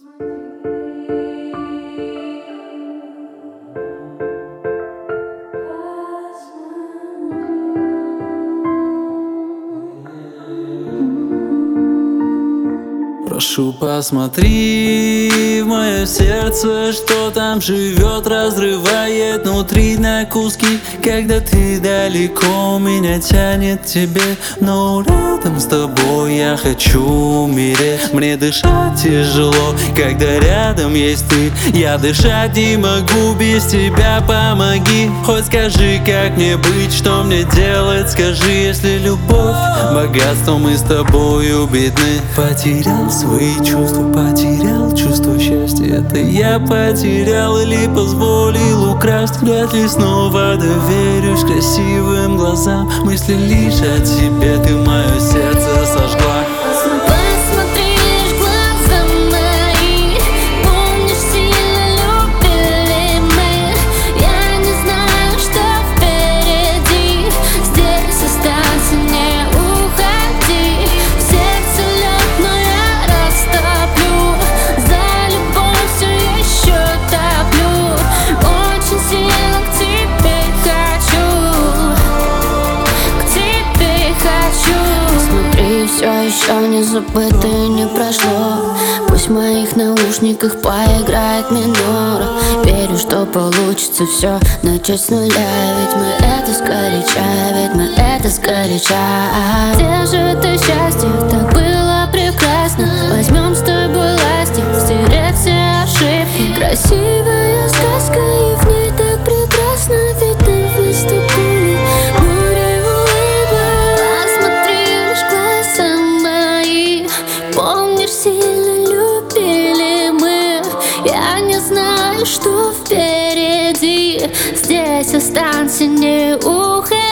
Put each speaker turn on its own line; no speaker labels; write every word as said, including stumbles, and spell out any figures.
Прошу, посмотри в мое сердце, что там живет, разрывает внутри на куски. Когда ты далеко, меня тянет к тебе, но рядом с тобой я хочу умереть. Мне дышать тяжело, когда рядом есть ты. Я дышать не могу без тебя, помоги. Хоть скажи, как мне быть, что мне делать, скажи. Если любовь, богатство, мы с тобою бедны. Потерял свои чувства, потерял чувство счастья. Это я потерял или позволил украсть? Вряд ли снова доверюсь красивым глазам. Мысли лишь о тебе, ты мое сердце сожгла.
Все еще не забыто и не прошло. Пусть в моих наушниках поиграет минор. Верю, что получится все начать с нуля. Ведь мы это сгоряча, ведь мы это сгоряча. Где же это счастье? Так было прекрасно. Возьмем с тобой ластик, стереть все ошибки. Красивая сказка, и в ней так прекрасно. Ведь ты выступили море улыбок. Посмотри в глаза мои. Помнишь, сильно любили мы. Я не знаю, что впереди. Здесь останься, не уходи.